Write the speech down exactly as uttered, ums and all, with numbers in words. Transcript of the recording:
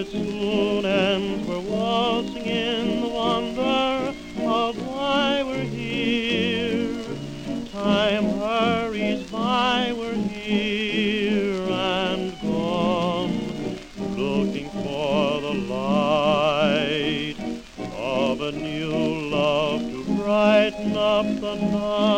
it soon ends. We're waltzing in the wonder of why we're here. Time hurries by, we're here and gone, looking for the light of a new love to brighten up the night.